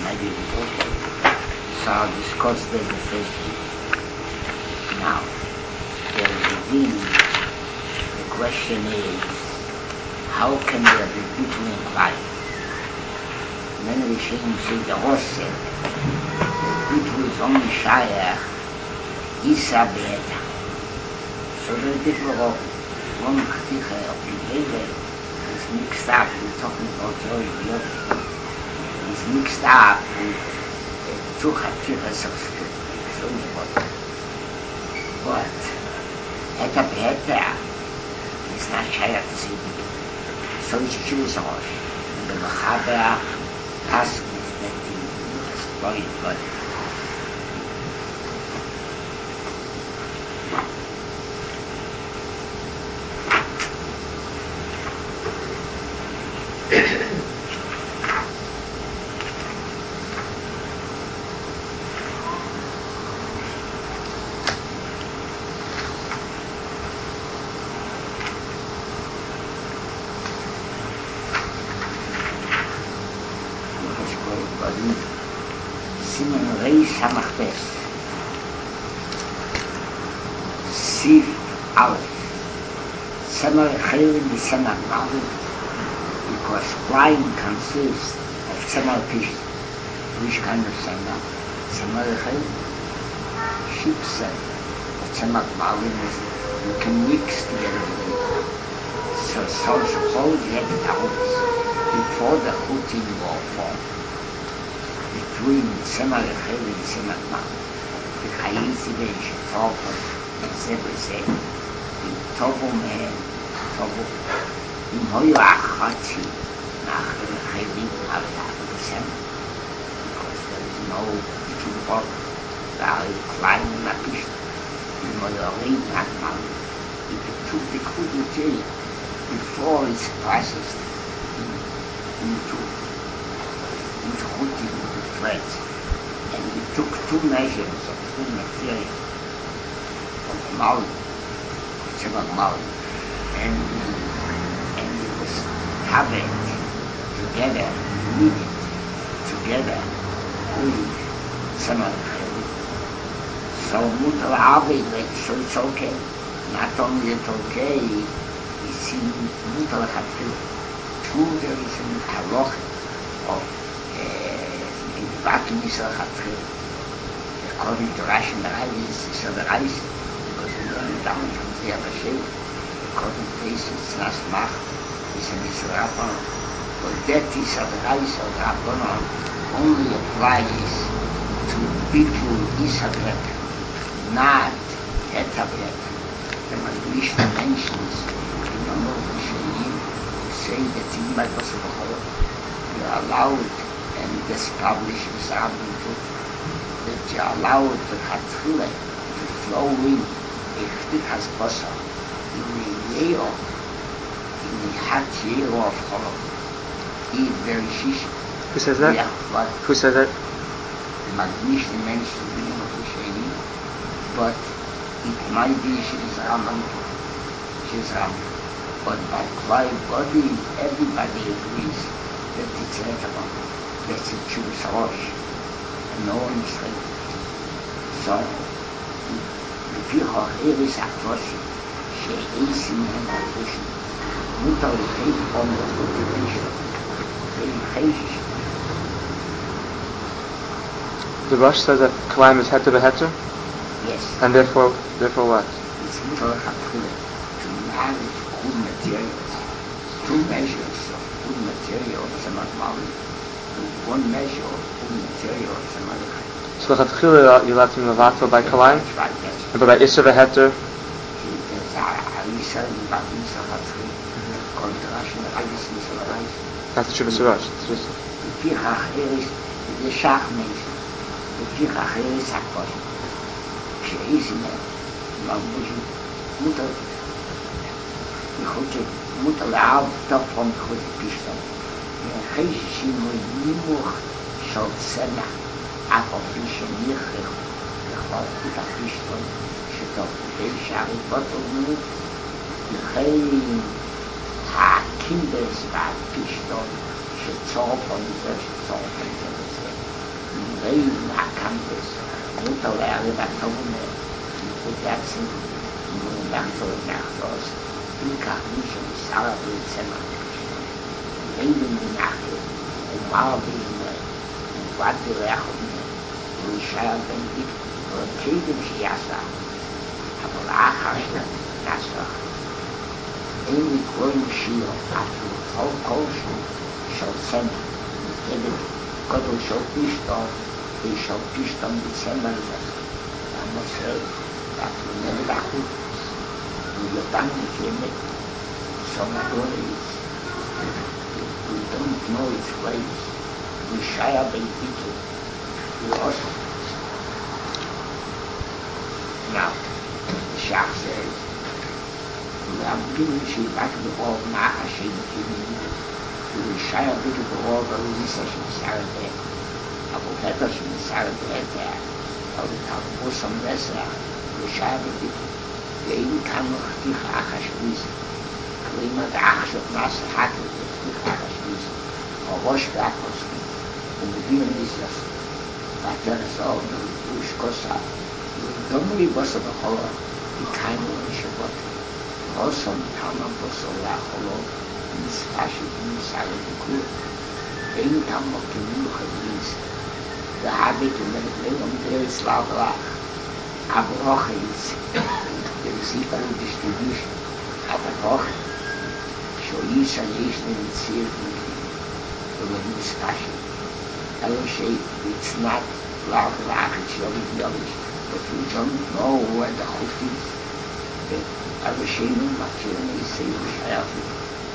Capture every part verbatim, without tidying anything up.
maybe important. So I'll discuss that the first week. Now, there is a thing, the question is, how can there be people in life? Many Rishonim say the horse said, the people is only Shayach, Isa Be'eta. So there are different options. One Chaticha of the Gele is mixed up, we're talking about Zoe B'Yosef. It's mixed up with uh, two Chatichas of so important. But Eta Be'eta is not Shayach to see people. So it's Jewish Rosh. And the Mechaber asks that he exploit God. Simen Reis Hamachtes Sif Aleph Semar Chayil in the Semar Malin, because flying consists of Semar Pish. Which kind of Semar? Semar Chayil? Sheep said that Semar Malin is, you can mix together with it. So, so suppose you have it out before the Chutin war formed. Between Semar Echel and Semar Mal. The Chayisi Ben Shetofon, the Zebese, the Tovo Mehen, Tovo. Im Hoyo Achatzi, nach the Echelim, Avah, the Semar. Because there is no two Bob, there are Klein and Apish. Im Hoyo Rein, not Mal. If you took the crude material before it's processed into into Chutin, threads, and we took two measures of two material of Malin, of Semar Malin, and and it was covered together, kneaded together with Semar Echel. So Mutar Aved, so it's okay. Not only it's okay, it's in Mutar Chafil. True, there is an halacha of in the vacuum Yisrael Chatzchil, according to Rashi and the Rayis, Yisrael the Rayis, because we learn down from the Yabashir, according to this, it's not Mach, it's an Yisrael Rabbanon. But that Yisrael the Rayis or the Rabbanon only applies to people Yisrael, not Hetabet. The Magdalishna mentions in the Rishonim to say that in my possible you are allowed, and this published is argued that you are allowed to Chatzchile to flow in a Chtik has Basar in the year, in the hot year of Cholov. Eat very shishi. Who says that? Yeah, what? Who says that? The Magdalishna mentioned in the Rishonim, but it might be she's Raman, she's Raman. But by by body, everybody agrees that it's Etabon. That's a Jewish Rosh, and no one is saying it. So, the Fichach Eris Akvoshi, she'eis in the Magdalishna, mutar l'cheik on the Chutin, very chayish. The Rosh says that Kalayim is heter beheter? Yes. And therefore, therefore what? It's mutar l'chatchile, to marry good materials, two measures of good material, Semar Malin, with one measure of good material, Semar Echel. So l'chatchile you're allowed to be mevatel by Kalayim? That's right, that's right. But by Isser beheter? There's a Yisrael, but Yisrael Chatchile, according to Rashi, the Rayis, Yisrael the Rayis. That's the Shuvas Rosh. The Fichach Eris, the Shach mentioned, the Fichach Eris Akvoshi. שאיז מן מבוזו מותר מחוץ מותר לעב תפום מחוץ פישטם וחייש שימוי נימוך של צמח אף על פי שניחך לכבוד את הפישטם שתוך כדי שערי בטלנו וכן הקינדס והפישטם שצורפו מזה שצורפו מזה Very not campus. Mutter Lehrer war Tone. Und jetzt nur nach so nach so. Du kannst nicht in Saal Zimmer. Leben die Nacht. Und mal wie was die Lehrer. Und ich habe den und kriegen sie erst da. Aber nachher das doch. Any growing shield after all caution shall send David God shall feast on they shall feast on the same as I must say that we never got it we were done with him some glories we don't know its ways we shy away people we also now the Shach says I'm giving you back to the wall now, I shouldn't give you to shy a bit of the wall, but we just say she's Saturday. I will get us in the Saturday there. I will have some rest there. We shy a bit. The even come of the Achash Wies. Clean the Achash of Master Hacker with the Achash Wies. Or wash back or something. And the Demon is just. But there is all the Bush Kosa. The only boss of the horror, the kind of Shabbat. Also, Tama Bosola Holo, Miss Ashik, Miss Allen the Cool, Bain Tama Kimuka is the habit to make them there is Lavla, Abroch is the equal distribution, Abroch, Shoisha Nation in Sirki, the Miss Ashik. I will say it's not Lavla, it's Yogi, but we don't know where the host is. I was shaming my children, say, I have to.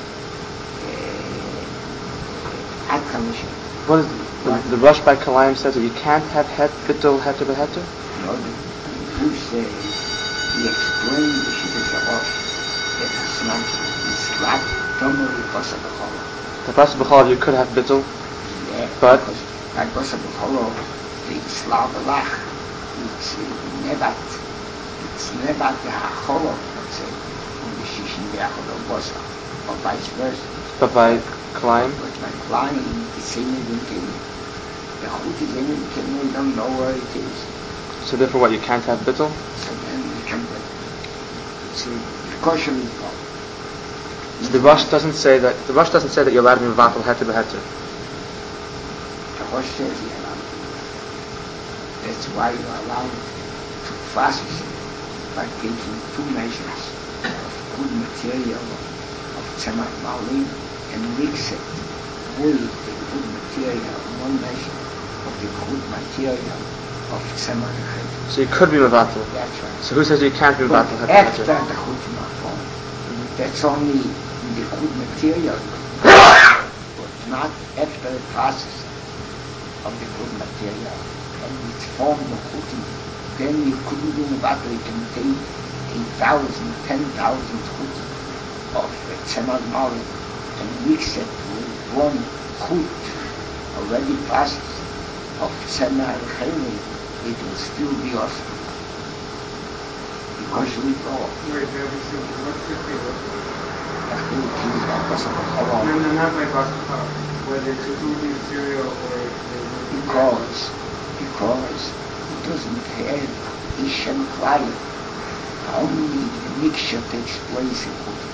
I can't shame. What is the, the, the Rush by Kalayim says that you can't have het, bittul, heter, beheter? No, the Bush says, he explained the Shidduch HaRosh, that it's not, it's like, don't know the Basa B'cholo. The Basa B'cholo, you could have bittul, yeah, but because that Basa B'cholo, the Slav Alach, it's never, it's never the Hacholo, let's say, in the Shishin Yacholo Bosa, or vice versa. But by Kalayim? But by Kalayim, the same as in Kenya. The Chut is in Kenya, you don't know where it is. So therefore what, you can't have bittul? So then you can't have it. So the kosher is gone. So the Rush doesn't say that, the Rush doesn't say that you're allowed to be vatal, heter, beheter. The Rush says you're allowed to. That's why you're allowed to fast by taking two measures of good material of tzemach malim and mix it with the good material, one measure of the good material of tzemach chayim. So you could be mevatel. That's right. So who says you can't be But mevatel, heter, after beheter? the chut ma'afon, that's only the good material, but not after the process of the good material and its form of chutim. Then you couldn't do mevatel. You can take eight thousand, ten thousand chutim of tzemach malim and mix it with one chut already processed of tzemach chayim. It will still be awesome. Because we go. Wait, what's the figure? I think he's not possible. No, no, not by Basakar. Whether it's a good material or because because it doesn't have Ishem Klayim. Only the mixture takes place in cooking.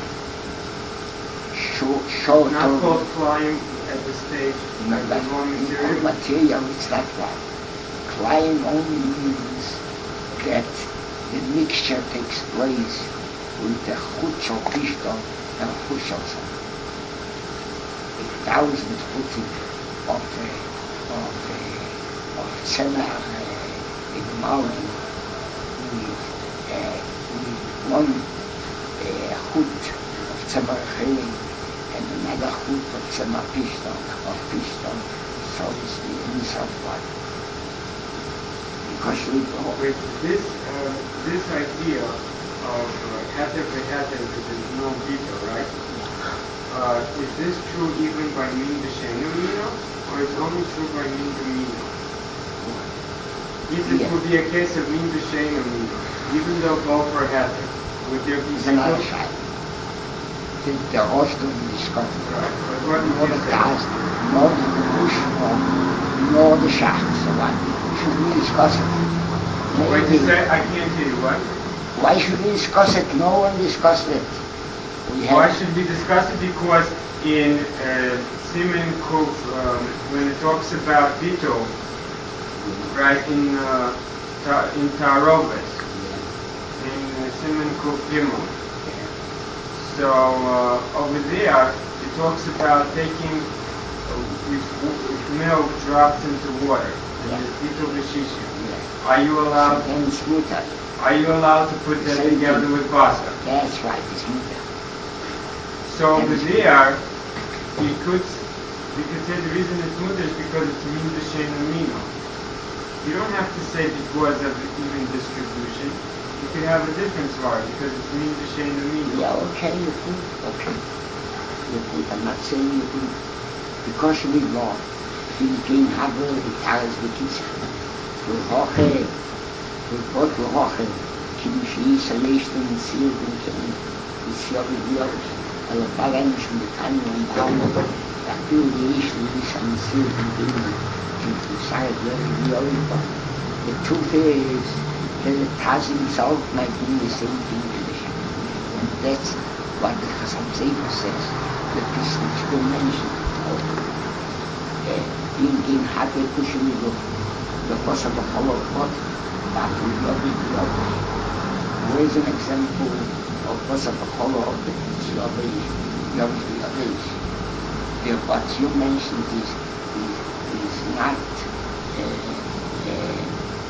Short, short not called Klayim at the stage. No, like that the raw material. material. material it's not Klayim. Klayim only means that the mixture takes place with the chut of Pishton and chut of Tzemach. A thousand chutim of uh, of uh, of Tzemach uh, in Malim with uh, with one uh, chut of Tzemach Chayim and another chut of Tzemach Pishton of Pishton, so is the inside one. Because we go. Wait, this uh, this idea of heter beheter is no detail, right? Uh, is this true even by min b'sheinu mino, or is it only true by min b'mino? If it Yeah. would be a case of min b'sheinu mino, even though both are heter, would there be It's another bittul? shot. The, the Oscar discovered. Right, but what Nor did the you say? cast, nor the bush, nor, nor the shafts. Why should we discuss it? Wait, Maybe- you say, I can't hear you, what? Why should we discuss it? No one discussed it. We have Why should we discuss it? Because in uh, Siman Kuf, um, when it talks about Bito, right, in uh, ta- in Tarovet, in uh, Siman Kuf Gimel. So uh, over there, it talks about taking uh, if, if milk dropped into water, and Yeah. it's Bito B'Shishim. Yeah. Are you allowed? Then it's mutar. Are you allowed to put that Same together thing. with basa? That's right, it's mutar. So over there, we could we could say the reason it's mutar is because it's min b'shein amino. You don't have to say because of even distribution. You could have a different svara because it's min b'shein amino. Yeah, okay, you could, okay. You could, I'm not saying you could. Because we law, we can have a guitars with this. We hoche, we put we hoche, kiddush is a nation in seal, and can it's your reveal. And the balance from the time when down, that do the nation is and seal, and can decide where the real is. The truth is, the Taz himself might do the same thing to the Shem. And that's what the Chasam Sofer says, that this is the mention of being in Hake Kushimido, the Kosa B'Chol of God, that we love it, we love it. Where is an example of Kosa B'Chol of the Tziobe, love it, we love it. What you mentioned is, is, is not uh, uh,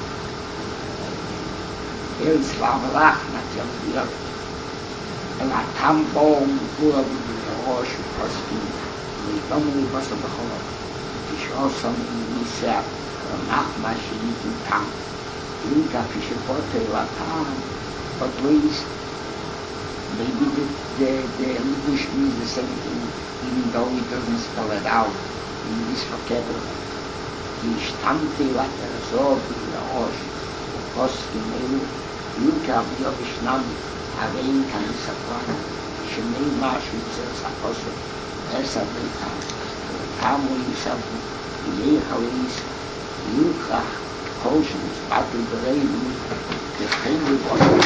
There is Lavalach, not just the other. And I come home, who are the Rosh, Poskin, we don't really pass the whole. The show some in Nisa, or Nachma, she is in town. We got fish and water, like town. But please, maybe the, the, the English means the same thing, even though it doesn't spell it out in this vocabulary. Die Stammte, like the Resort, the Rosh, the Poskin, Luca Bio Vishnam, Avein Kanisapran, Shemei Mashu Tzes Apostle, Esa Beitam, Tamu Yisab, Yei Halis, Luca, Koshin, Spatu Berevi, the Henry Bottom.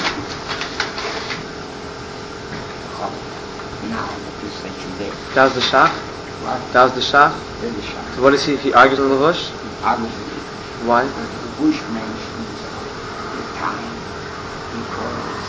Now, the section there. That was the Shach? What? That was the Shach? Then the Shah. So what is he, if he argues with the Levush? Obviously, Why? the Bush mentions the time because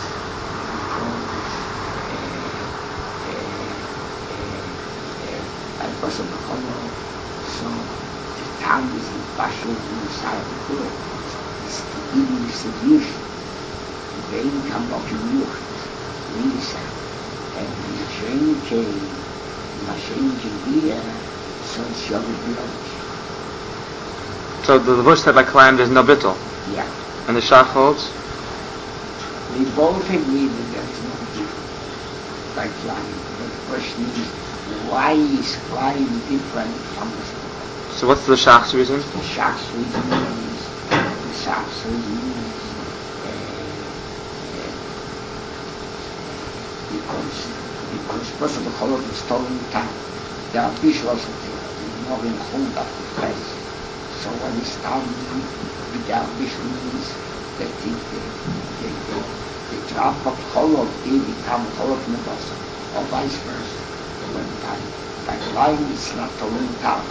because uh, uh, uh, I was a B'Chono, so the time is in Bashu in the side of the Kula. It's to give you distribution. The income of the Yuchit, Lisa, and the train came, the machine came here, so it's your village. So the Levush said by Kalam there's no bittul. Yeah. And the Shach holds? We both agree that there's no difference by Klein. But the question is, why is Klein different from the Shach? So what's the Shach's reason? The Shach's reason is, the Shach's reason is, uh, uh, because, because first of all, the stolen time, there are visuals of the, the more in hold up the press. So what is down with the ambition is that the, the, the, the, the drop of hollow they become hollow nebasa, or vice versa. When by, by lying it's not a long time.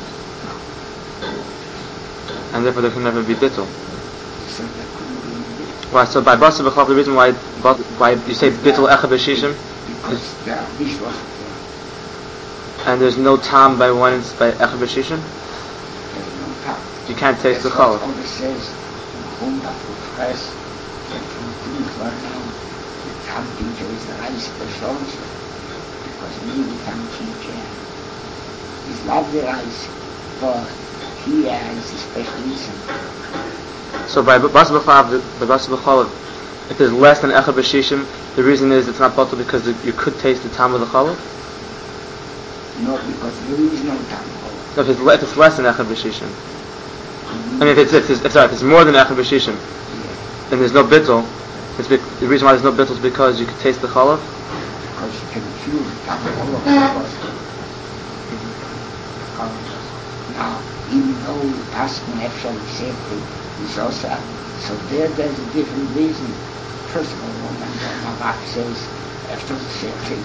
And therefore there can never be bittul. So there couldn't be any bit. Why? So by Basa B'Chav, the reason why why you say bittul Echa B'Shishim, Because there are visuals of and there's no tam by one by Echa B'Shishim, the, there's no time. you can't taste the That's what challah. always says, hold up the press, that we didn't learn now, the time teacher is the rice special also. Because maybe time teacher is not the rice, but he has a special reason. So by Basa B'Chav, the Basa B'Chav, if there's less than Echa B'Shishim, the reason is it's not bittul because the, you could taste the tam of the challah. No, because there is no time. No, if it's, le- if it's less than Echa B'Shishim. I mean, if it's, if it's, if, sorry, if it's more than Echa B'Shishim, Yeah, then there's no bittul. It's be- the reason why there's no bittul is because you could taste the challah. because you can choose time all of the person. Now, even though the Paskin Efshel Sefri is also, so there there's a different reason. First of all, when Mavak says Efshel Sefri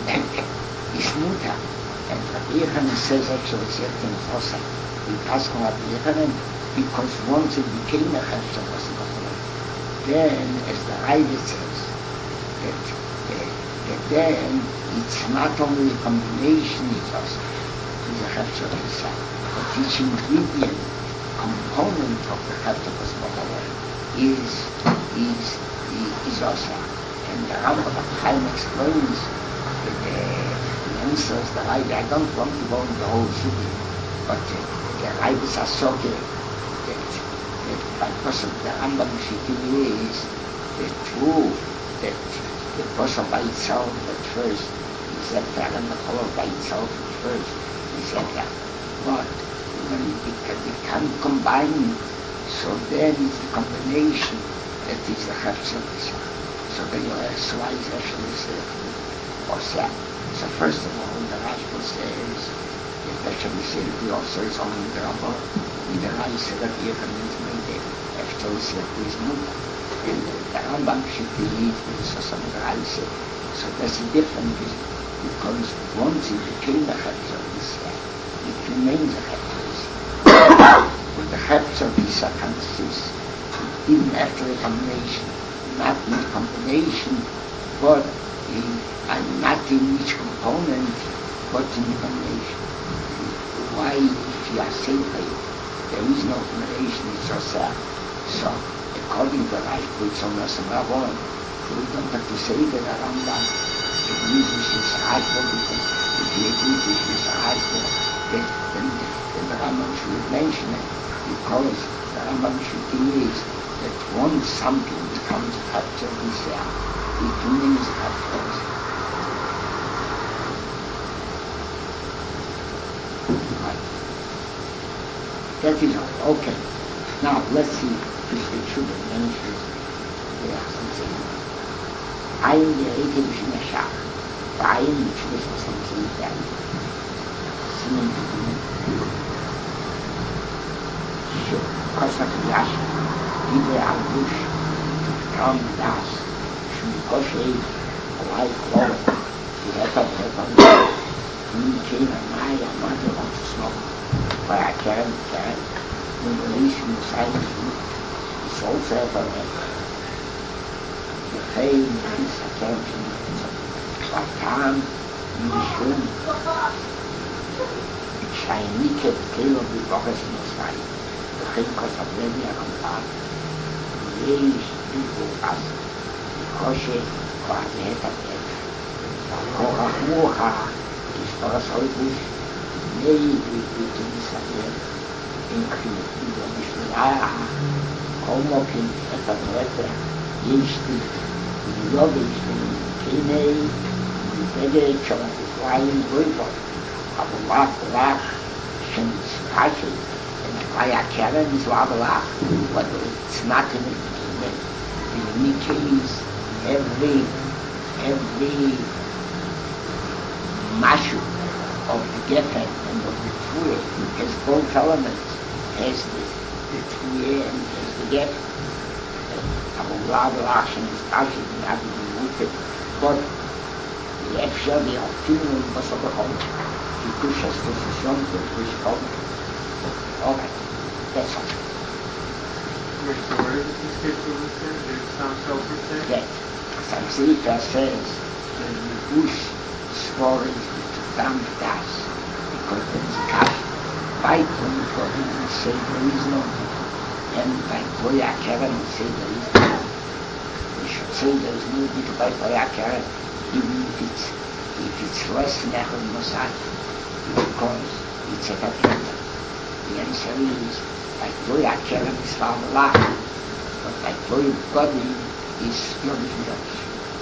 is Muta, and Rabbi Yechanan says Efshel Sefri is also the Paskin Rabbi Yechanan, because once it became a Efshel wasn't going. Then, as the Raiva says, that, that, that then it's not only a combination, it's also is a Hefzer Hisa, but each ingredient, component of the Hefzer Hisa is, is, is also. And the Rambam of Chaim explains that the, the answers, the Raiva, I don't want to go into the whole city, but uh, the Raivas are so good that, that by person the Rambam Shikini is the truth that the person by itself at first is that and the color by itself at first is that. But when it can, it can combine, so then it's the combination that is the Hefzer. So then you ask why is Hefzer or Sam. So first of all, the Rashba says that Hefzer also is only the Rambam with the rice that you can made the Hefzer is Muta. And the Rambam should be eaten with some of the rice. So that's the difference, because once it became the Hefzer, it remains a Hefzer. But the Hefzer consists, even after a combination, not in the combination, but in, and not in each component, but in the combination. Why, if you are safe, there is no combination, it's just that. So, according to Rav Kutzon Rasam so we don't have to say that the Rambam, the Yiddish is Rashba, because if the Yiddish is Rashba, then, then, then the Rambam should mention it, because the Rambam should is that once something becomes a Hefzer Hisa, it remains a Hefzer Hisa. Right. That is all. Okay. Now, let's see if we should have mentioned the something. I am the Eitel Shinashach. I am the Chudas of something that Simon Kosak Yash, Ibe Albush, Tom Das, Shmikoshe, Alai Klor, the Heta Heta, King and Maya, Mother of the Snow, by a Karen Karen, when the nation decided it's also ever the fame is attention, but time, Mishum, Shainike, Tail of the Bogas in the sky, the Hinkos of Levi and Bad, the Age, people as the Koshe, or the Heta Bed, Kora Muha, is for us all bush, maybe we can disappear. In the Mishnah, Homokin, et al. Yishti, Yogish, Kinei, Vede, Flying River, Abalak, Lach, Shinskashi, and Maya Karen is Wabalak, but it's not in the in any case, every, every Mashu of the Geffen and of the Tfuye has both elements. Has the, the Tfuye and has the Get. Abu Lab, Lachshin, and Stashi, and Abu Mutit. But the Efshel, the Altimul, was of the whole. The Kushas, the Fushon, the Fushon. Okay, that's all. Wait, so where does this get to listen? Did it sound self-referred? That. Samsita says that the Bush stories with Dam Das, because there is a cash. By Tony for him and say there is no, and by Toya Karen and say there is no. We should say there is no bit by Toya Karen, even if it's if it's less than Echel Mossad, because it's a Tafeta. The answer is by Toya Karen is far alive, but by Toya body is Yodish Yodish.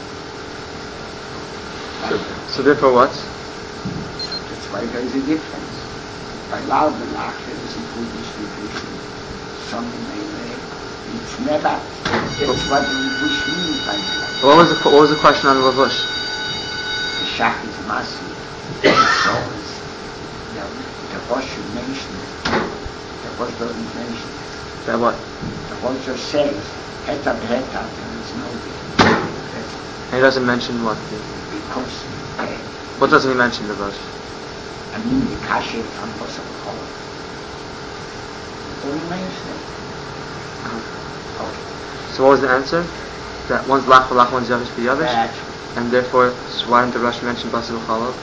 So, so therefore what? That's why there is a difference. By loud the laughter is a good distribution. Something like it's never. That's what the Levush means by the life. What was the what was the question on the Levush? The Shach is massive. So is the the Rosh should mention Horse doesn't mention it. That what? The horse just says, heta b'heta, there is no there. And he doesn't mention what? The, Because, uh, what doesn't he mention the verse? I mean the kasher from Bosa B'chola. Doesn't mention it. Uh-huh. Okay. So what was the answer? That one's lach v'lach, one's yavish v'yavish? That's And therefore, so why didn't the Rush mention Basa B'chola?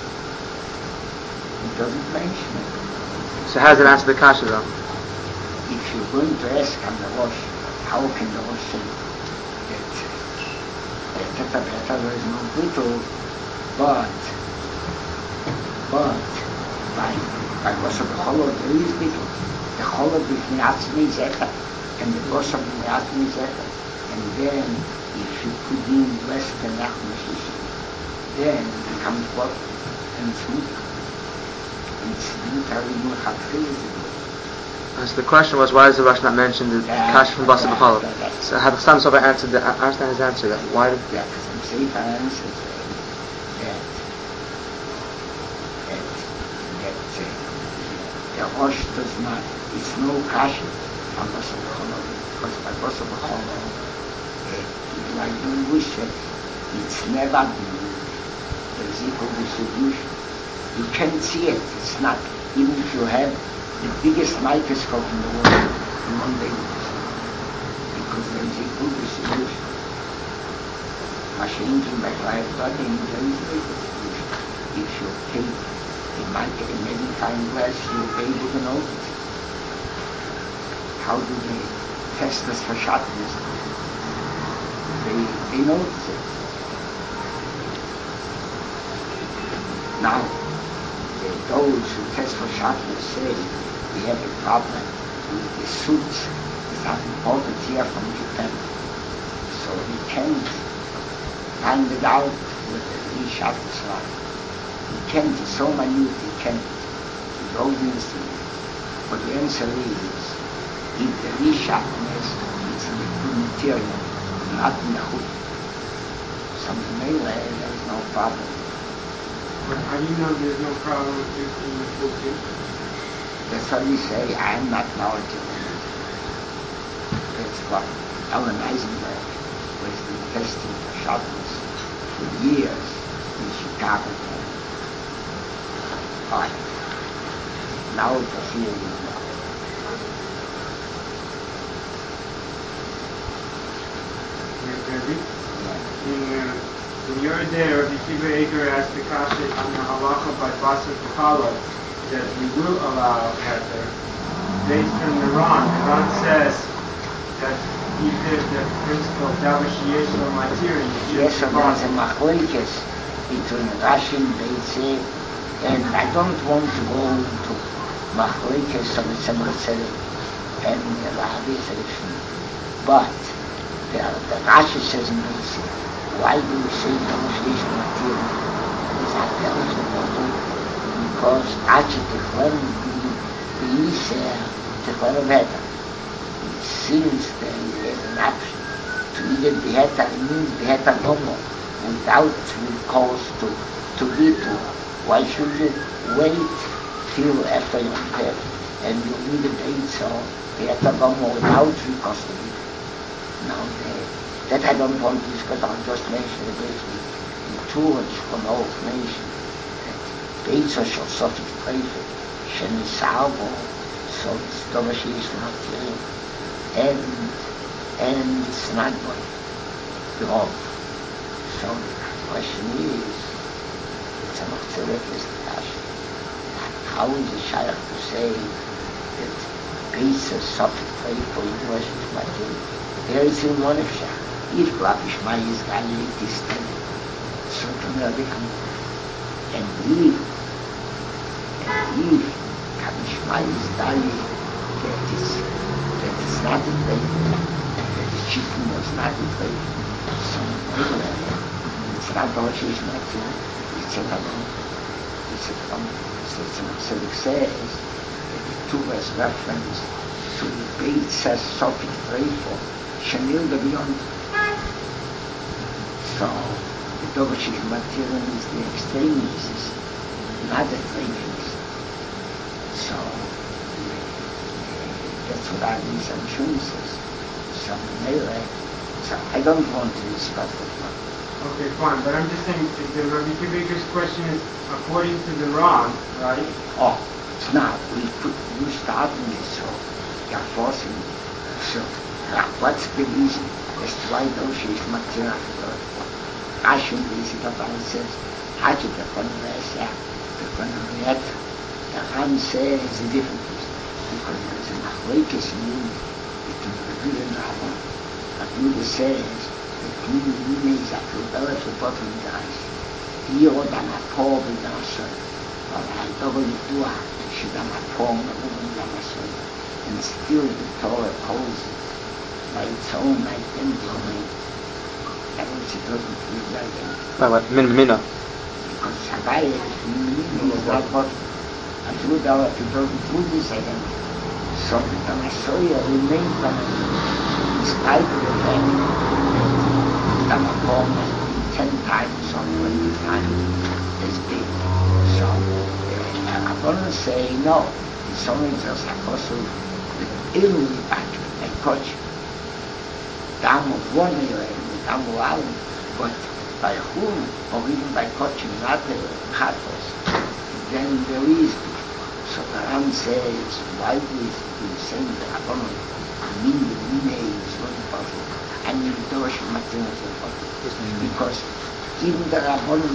It doesn't mention it. So how does it answer the kasha though? If you're going to ask on the Rosh, how can the Rosh say that that Teta Beta there is no little, but but by by Bosa B'chola there is little. The Chola between Atzmi Zeta and the Bosa between Atzmi Zeta. And then if you put in less than Achmashishi, then it becomes what? And it's mutar. And it's mutar in Chatchil. So the question was, why does the Rush not mention the Yeah, kasha from Basa yeah, B'chola? yeah, yeah. So had Sam Sofer answered the, I understand his answer. That why did Yeah, because I'm saying for answers that that that uh, the Rosh does not, it's no kasha on Bosa B'chola, because by Bosa B'chola, like the English says, it's never been there's equal distribution. You can't see it. It's not, even if you have the biggest microscope in the world, you won't be able to see it. Because there is equal distribution. Machine by five body, there is no equal distribution. If you take a micro, a magnifying glass, you'll be able to notice it. How do they test this for sharpness? They, they notice it. Now, the, those who test for sharpness say we have a problem with the suits that are imported here from Japan. So we can't find it out with the three sharpness line. We can't, it's so minute, we can't. With all the instruments. But the answer is, if the resharpness is in the good material, not in the hood. Something may lay, there is no problem. But how do you know there's no problem with using the full tube? That's what we say, I am not knowledgeable. That's what Alan Eisenberg was the testing for sharpness for years in Chicago. But now the field is now. Maybe. In, uh, when you're there, Rabbi Kiva Eger asked the kasha on the halacha by Basa B'chola that we will allow heter based on the Ran. The Ran says that he did the principle of Davish Yeshua Matiri. Yes, and there's a machlokes between Rashi and Beitze, and I don't want to go into machlokes of the Tzemach and the Rabbi Zerifim, but the, the Rashi says in Beitze, why do you say Davish Yeshua Matiri? Because Achi Techlem the Yisrael Techlem Veta. Since then there's an option to either beheta, it means beheta gomo, without recourse to to Bitu. Why should you wait till after Yom Tov and you need a date so beheta gomo without recourse to Bitu? Now that I don't want to discuss, I'll just mention it briefly. The Turach from all nation that Beitza shall suffer treifet, shenisarbo, so it's Davish Yeshua Matiri. And and it's not boy, the wrong. So the question is, it's a Machzorek is the question. How is it shaykh to say that Beitza suffered faith for English is material? There is in one of Shach. If Glapishmai is Gali, it is ten. So to me, and if, and if Glapishmai is Gali, that is that is not the faith, that the chicken was not the faith. So it's not the Rosh Hashanah, it's another, it's a problem. So it's a says that the two was reference to the Beitza Sofik Treifo, Shanil the Beyond. So the Dovish material is the extremes, not the treifos. So that's what I mean, some choices, some melee. So I don't want to discuss it. Okay, fine, but I'm just saying, if the Rabbi Akiva's question is according to the Ram, right? Oh, now we put you starting it, so you're forcing me. So now what's the reason as to why those is Matzina for I should visit about it says, I should have one last year, the one yet. The Ram says it's a different reason. Because there's a machlokes in you, between the Rebbe and Rambam. But Yehuda says that Yehuda Yehuda is a Kubela for bottom guys. Here or the Mapor with the Masoy. But I double the Dua, she the Mapor with the Masoy. And still the Torah holds it by its own identity. That which it doesn't feel like it. By what? Min Mina. Because Havaya is Min is not bottom. And Yehuda, if it doesn't do this identity. So the Masoya remains on in spite of the fact that the Mapor must be ten times or twenty times as big. So uh, I'm going to say no. It's only just a possible with Ilui back and coach. Dam of one year and Dam of Alan, but by whom or even by coaching not the Chatos, then there is. So the Ram says, why do we say that Rabbanon mean the Mine is not possible, and the Dosh Matin is not possible? Because even the Rabbanon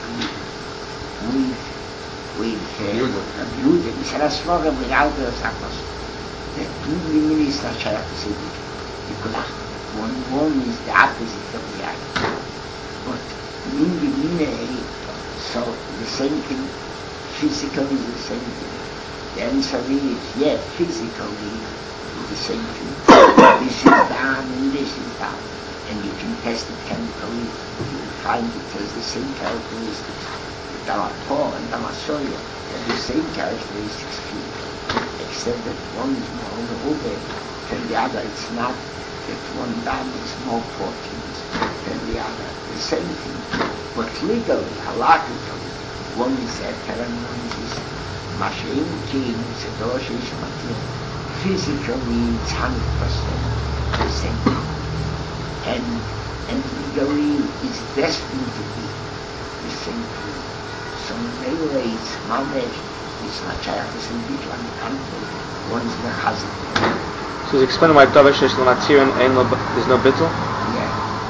with with Yehuda, he said, as far as without the Sakos, the two Mine is not Shaykh to say it, because one one is the opposite of the other. But in the Mine, so the same thing, physically is the same thing. The answer is, yeah, physically, it's the same thing. This is down and this is down. And you can test it chemically, you will find it has the same characteristics. The Damapor and Damasoya have the same characteristics physically, except that one is more over than the other. It's not that one dam is more proteins than the other. The same thing. But legally, halachically, one is ether and one is Mashiach King, it's a Dosh Ishmael. Physically, it's one hundred percent the same thing. And, and legally, it's destined to be the same thing. So, anyway, it's Mamesh, it's Machiach, it's a bit on the country, one is the Chazit. So, he's explaining why Davar Sheish L'Natzirin there's no bittul? Yeah.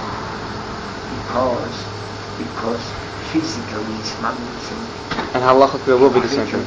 Because, because physically, it's Mamesh. And halachically it will be the same thing.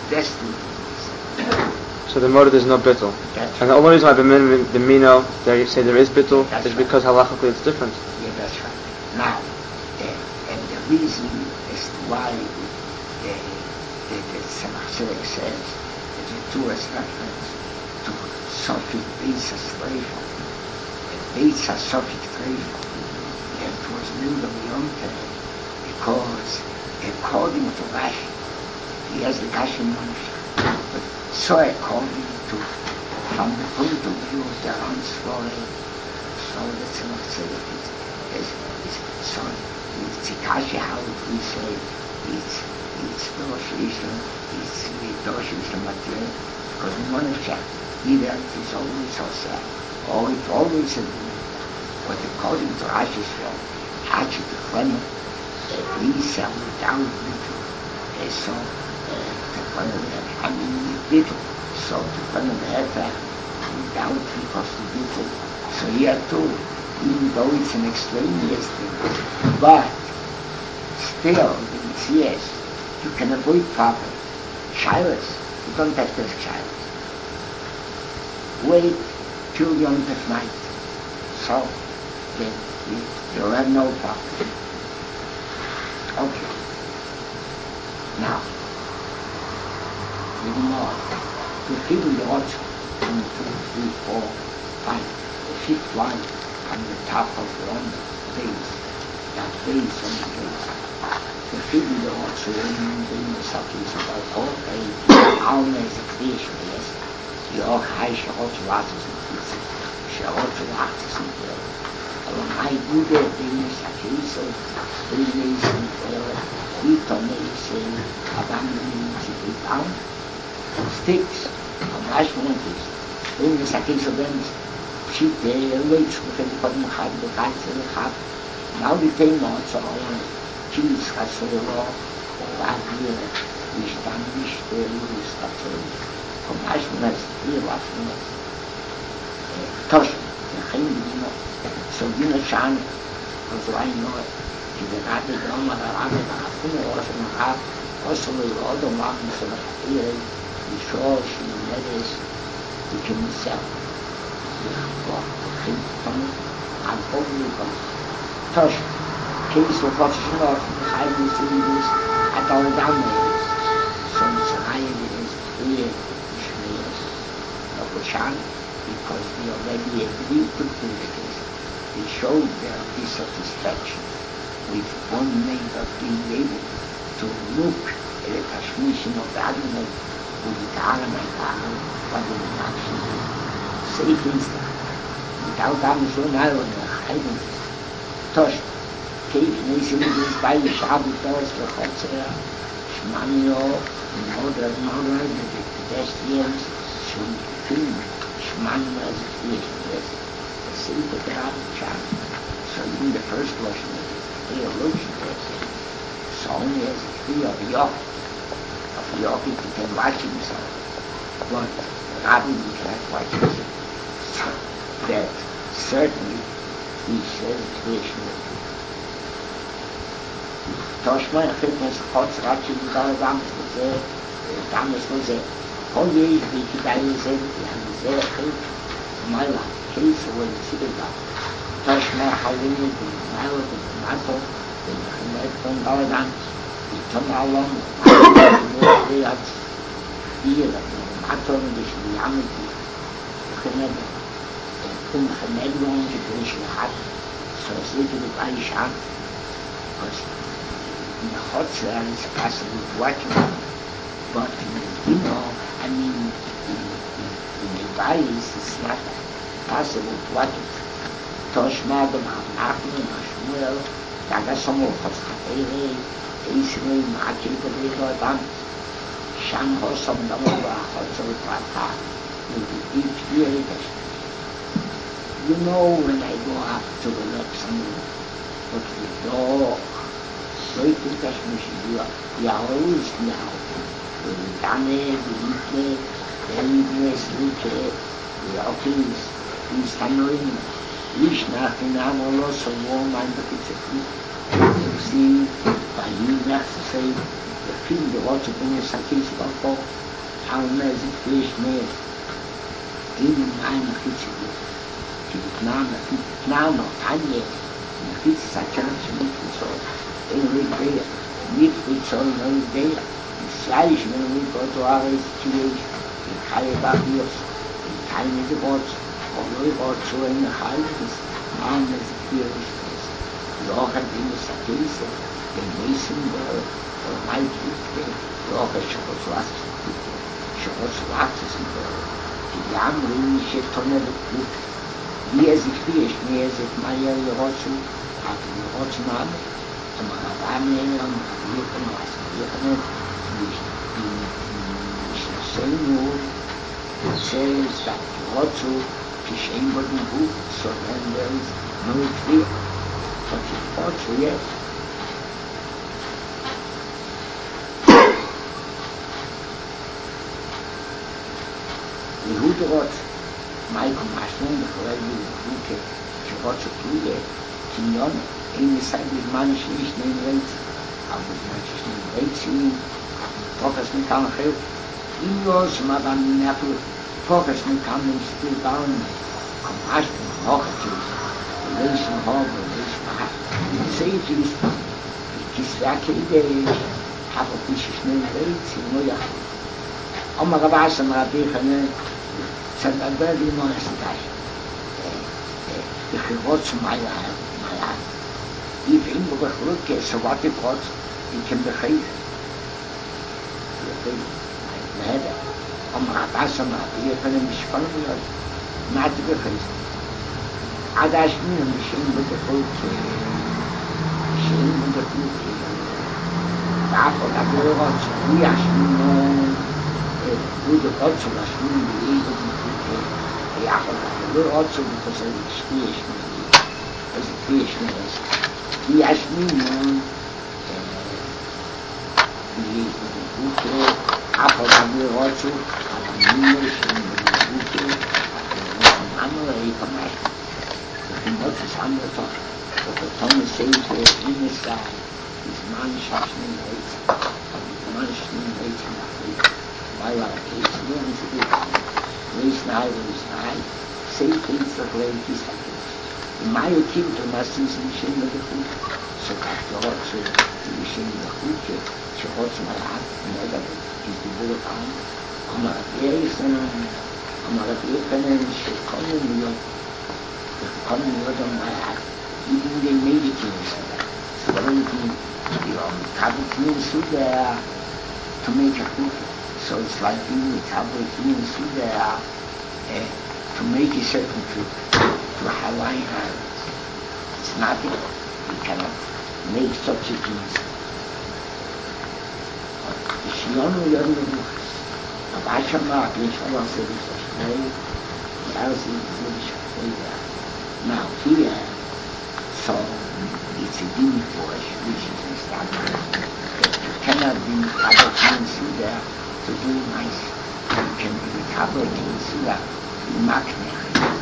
So the murder there's no bittul. And the only reason why the min, the mino there you say there is bittul is right. Because halachically it's different. Yeah, that's right. Now, uh, and the reason is why the the, the Tzemach Tzedek says that the two is reference to Sofik Beitza Sleifa. Beitza Sofik Sleifa. It was Milda Beyonte because according to Rashi, he has the Kashin Manush. But so according to, from the point of view of the Ram Sforim, so the Tzemach Tzedek is, is, is, so it's Tzikashi, how we say, it's, it's Dosh Rishon, it's Dosh Rishon Matir, because Manushah, either it is always Oseh, or it's always a Dina. But according to Rashi's form, Hachi to Clement, Lisa without little, uh, so uh, I mean little, so to one of the without because the little. So here too, even though it's an extraneous thing, but still, it's yes, you can avoid problem. Shilas, you don't have to have shilas. Wait till the end of night, so then you, you'll have no problem. Okay. Now, with more, to figure the odds, one, two, three, four, five, the fifth one on the top of the one base, that base on the base. To figure the odds, when the Sakis about all base, always a creation, yes, the all high shot watches and pieces, shot watches and pieces. Aber mein Bruder, den ist ein Kieser, den ist ein Kieser, wie Tome ist ein Abandon in die Baum, Sticks, am Beispiel und ist, in the Sakis of them, sheep the weights because the bottom had the guys in the half. Now the thing on so on cheese has so raw or bad beer, which damage the use that so compassionate, real lastness. Tosh, the Hindu, so you know, Shan, also I know it. The Rabbit Rama, the Rabbit, the also have also the other ones of here, the shores, the meadows, the himself, the walk, the Hinton, and only God. Tosh, case of what's not the highly cities at all damage. Some society is clear, Shmears, of the Shan, because they already agreed to do the case. They showed their dissatisfaction with one made of being able to look at the transmission of the animal with the Taran and Taran, what they would actually do. Say things like, without having so narrow in the hiding. Tosh, Kate Mason is by the Shabbat doors for Hotzera, Shmanio, Mother, Mother, the pedestrians, should film, Shmanio as it is, yes, the city of the Rabbit Chan. So in the first version of it, theologian person, so only as a free of York, of York he can watch himself, but Rabbi he can't watch himself. So that certainly he says creation of Toshma, I think there's a hot scratching in the Damas was there, the Damas was there. All the age we could die is in, and is there a cake, my life, case when you see it up. Toshma, how we need the Nile, the Mato, the Hamed from Daladan, the Tonalom, the Yats, here, the Mato, the Shliamity, the Hamed, the Hamed one, the Shlihat, so sleep in the Baishan, because in the hot cell it's possible to watch it, but you know, I mean, in, in, in the valleys it's not possible to watch it. Toshma, the Mahmachim, the Shmuel, Tagasomo, Hoskatele, Israel, Maki, the River Adam, Sham Hosom, Damova, Hotsel Prata, with each year. You know, when I go up to the next one, but the dog, so it is that we should do the hours now. The Dane, the Little, the Eveness, Little, the Office, the Stanoin, Lishnach, in Amolos, of warm and the pizza food. You see, by you not to say, the film, the water, the Sakis, Bako, how nice it fish made. Even I'm a pizza food. It's now a pizza, now not, and yet, the pizza, such a nice so. Every day, meet with some every day, the Salish when we go to our situation, the Kalibabios, the tiny the boats, or we go to in the houses, man is a fierceness. The Ocha Dina Sakisa, the Mason Bell, or Mike Hickley, the Ocha Shokoswats, Shokoswats Bell, the Yam Rini Shetona the Cook, the as if fish, me as if Maria Rosu, after the Rotsman. Amen, um, wir können was, wir können nicht, nicht sehen nur, it says that also, die Chamber in book, so then there is no fear, but it also, yes. יהוד רוץ, מייקל משלם, בכלל יהוד שרוץ אותי, קניון, אין מסייד בזמן שיש נעים רייץ, אבל בזמן שיש נעים רייצים, פרופס מכאן אחר, אם לא שמע מנפל, פרופס מכאן מסתיר באון, כמש במוחתי, וליישן הוב, וליישן מהר, וצייט ist, ich sage, ich habe ein bisschen schnell reytzim, לא יכול. אומר רב אסם רבי חנן, צדדה לי מונסטאי, בחירות שמאיה, מאיה, even with a look so what it was, it can behave. Behave. I had it. I'm a person, I'm a person, I'm a person, not to behave. I dash me a machine with the food, machine with the food. Therefore, that we watch, we actually know with the watch of machine, we able to לא רוצו because it's שתי שני אז שתי שני die Aschminen die Gute aber dann wir Rotzu aber nie schon die Gute und andere Ebermeister die Motz ist andere Sache und der Thomas sagt in der Saal ist Mannschaft in Reiz aber die Mannschaft in Reiz nach Reiz weil er ist nur ein Zerritt Reiz nahe, Reiz nahe sagt jetzt doch Reiz ist das in meine Kinder, was sie nicht in der Gute, so sagt er auch so, die nicht in der Gute, so hat sie mal ab, oder die die Bude kam, aber er ist dann, aber er können nicht kommen, wir kommen wir dann mal ab, die in den Medien sind, so wollen die, die haben zu der, to make a cookie, so it's like you have to there, to make a certain food. To Hawaiian Islands. It's nothing. You cannot make such a things. It's only your business. But I shall not be for us to be such a way. The house is British there. Now here, so it's a deal for us, which is established. You cannot be covered in Suda to do nice. You can be covered in Suda to magnet.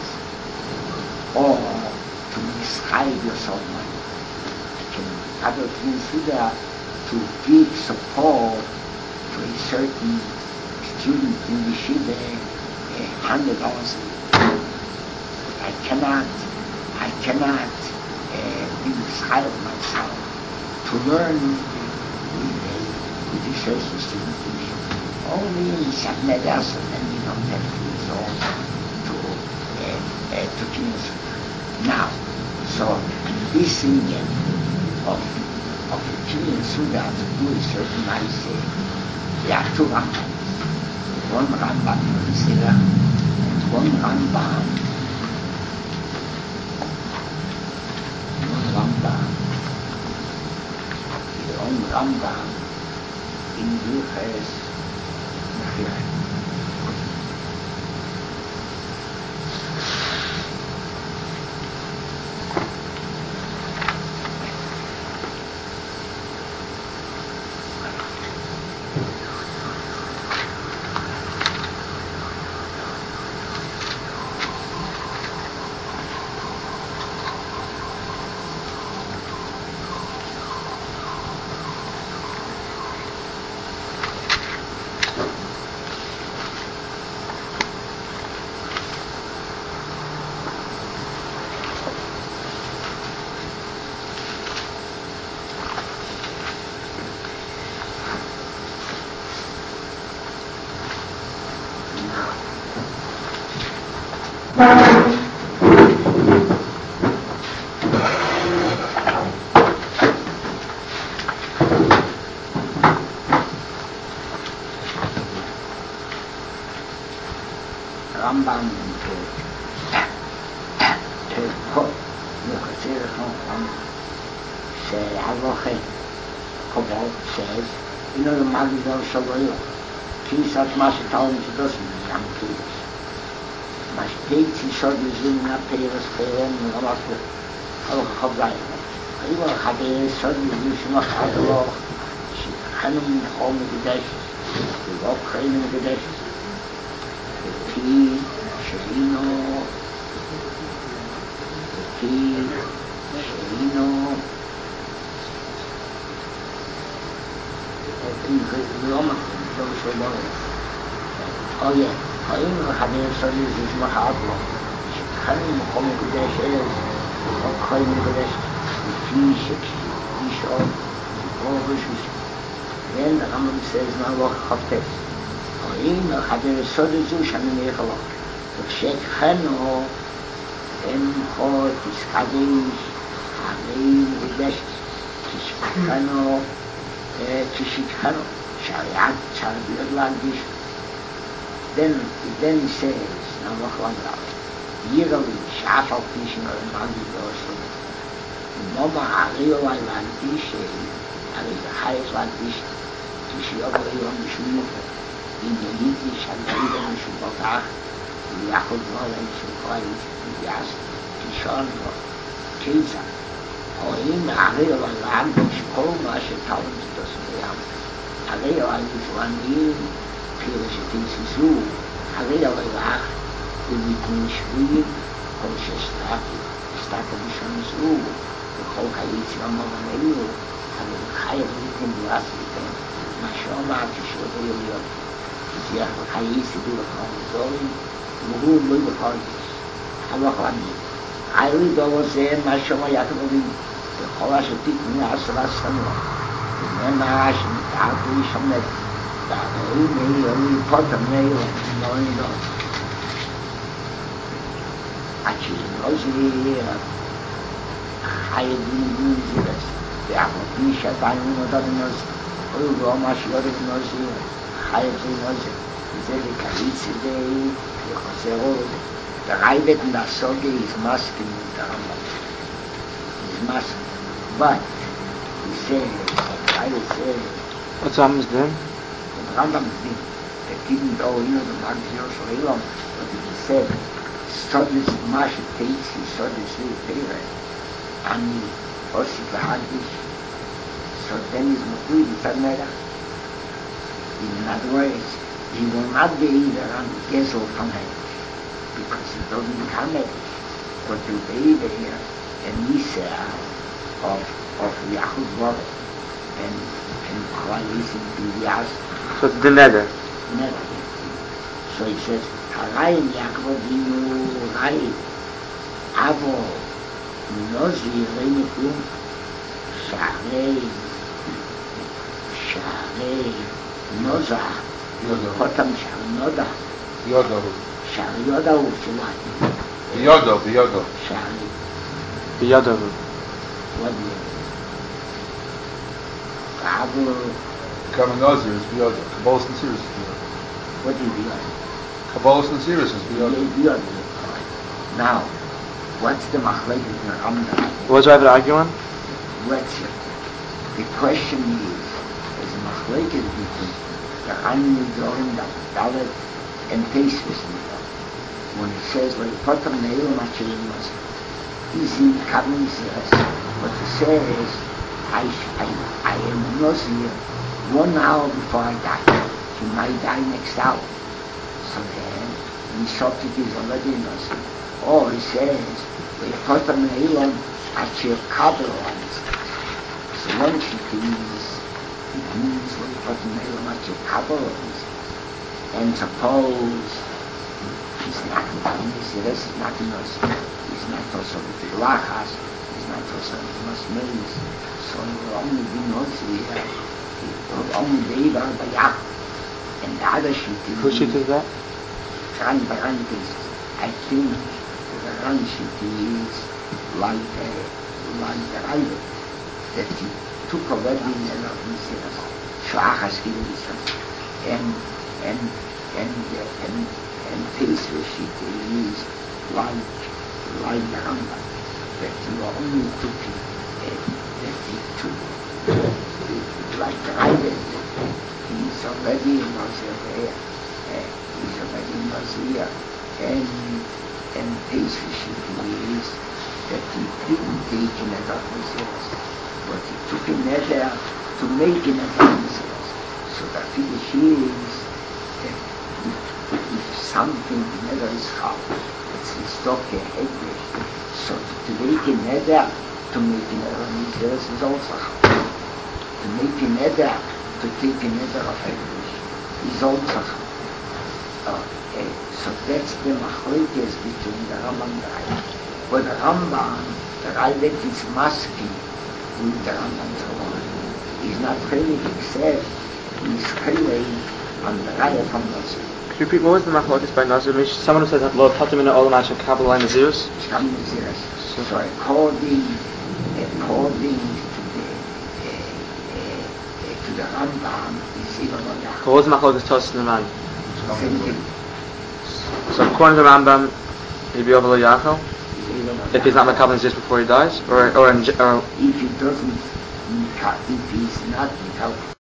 Or to describe yourself money. You can have a consider to give support to a certain student in the Shiva a hundred dollars. I cannot, I cannot uh, describe myself to learn with a, with a certain student in the Shiva. Only in Sagmedas and then you don't have to resort to uh, uh, to Kinesu. Now, so this thing of of the Kinesu Suda to do a certain nice uh, there are two Rambams. One Rambam in Sira and one Rambam one Rambam one Rambam in Yuches Mechirah. Rambam to to put the consideration from say Havoche Kobol says, you know the Magidol Shabbayot, Kisat Mashital to Dosim, Yam Kiddush. Mashpeit Tishod Yizim Na Peiros Keren Ramakhu Havoche Koblayim. Aywa Chabei Sod Yizim Shemach Adaloch Shikhanum Chom Gedesh Vivok Chayim Gedesh Ki Sheino Ki Sheino Oh yeah, Chayim Chabei Sod Yizim Shemach Adaloch Shikhanum Chom Gedesh Vivok Chayim Gedesh Ki Shishod Vivok Chayim Then the Rambam says, now look at this. Oim Chabei Sod Zu Shani Mechalok. V'Shekchenu Em Chod Tiskadesh Chabei Udesh Tishkchenu Tishkchenu Shariat Shariat Lagdish. Then then he says, now look at that. Yirali Shafal Pishin or Magid Oshim. Moma Ariolai Lagdish. Ali the highest Lagdish. She over here on the Shmita. in der Jüdisch an Leben schon Bogach, und Jakob Wollen schon Kreuz, und Jas, die schon noch Käser. Oin, Ari, aber Land, und Sprung, was ich tausend das mehr. Ari, aber ich war nie, Kirche, die sie so, Ari, aber Lach, und mit den Schwien, und sie stark, stark, und schon so, und auch ein Jahr mal Melo, aber ich habe nicht in die Lasse getan. מה שאומרתי שעוד היום להיות, זה חיי סידור החמזורים, והוא לא יוכל חלוך לנו. היו דובו זה מה שאומר יעקב אבינו, בכל אשר תקנו עשרה סנוע, ונאמר שנתערתו לשמד, והאלוהים מאיר, אלוהים פוטר מאיר, לא נדון. עד שלא זה חייבים לזירס, ואחר פי שעדיין נודד נוז, Oh, Roma, she got it knows you. I knows it. Is it a Kalitsi day? The Raibet and the Soge is masking the Rambam. He's masking. But, he says, I would say, what's Rambam's doing? The Rambam is doing. They didn't go in the Magzios or Elon, but he said, studies Masha takes, he studies the Pere. And he also the Hadish. So then he's Mukui, he's a Mera. In other words, he will not be either on Gezel from him, because he doesn't become it, but he'll be either here, and Nisa of, of Yahud Bore, and, and Koalisim Bivyas. So it's the nether. Nether. So he says, Harai Yaakov Avinu Rai, Avo, Nozi, Reinu Klum, Sharei, שערי נוזה, חותם שער נודה. יודו. שער יודע הוא שלנו. ביודו, ביודו. שערי. ביודו. What do you mean? Becoming Nazir is biyodo. Kabbalas Nasiris is biyodo. What do you mean? Kabbalas Nasiris is biyodo. Biyodo. Now, what's the machlek in the Rambam? What do I have to argue on? What's it? The question is, Machlekes between the Rani Dorim, the Dalet, and Teisvis Nidor. When it says, like, Potam Neil Machayim was, is in Kabin Siras. What it says, I, I, I am a Nazir one hour before I die. He might die next hour. So then, Nisoptik is already a Nazir. Or he says, like, Potam Neil Machayim Kabbalah. So once it is, it means when you put the nail much of Kabbalah, and suppose he's not in this, this is not in us, he's not also with the Lachas, he's not also with the Masmeis, so he will only be Nazi, he will only be there by Yaakov. And the other sheet is... Whose sheet is that? Ran Baran is, I think, the Ran sheet is like, uh, like the Raibet, that he took already in the Nasiras, Shachas Kilisas, and and and and and Teisvis is like like the Rambam, that he only took it, that he took like the Raibet, he's already in Nazir, he's already in Nazir, and and Teisvis is that he didn't take in the Nasiras. But he took a nether to make an advances. So the finish is that if, if something nether is hard, it's in stock a headwish. So to make a nether to make an advances is also hard. To make a nether to take a nether of headwish is also hard. Uh, uh, so that's the machlekes between the Rambam and the Raibet. But the Rambam, the Raibet is masking with the Rambam Torah. He's not really except he's clearly on the Raya from Nazir. Could you repeat, what was the machlokes by Nazir? Someone who says that Lo Patim in the Olam Asher Kabbalah and Nazirus? Some Nazirus. So according, according to the uh, uh, to the Rambam, is even on that. What was the machlokes Tosis and Ran? Same thing. So according to the Rambam, he'd be over Lo Yachel? If he's not Makabel Nazirus before he dies? Or, or, in, or if he doesn't, if he's not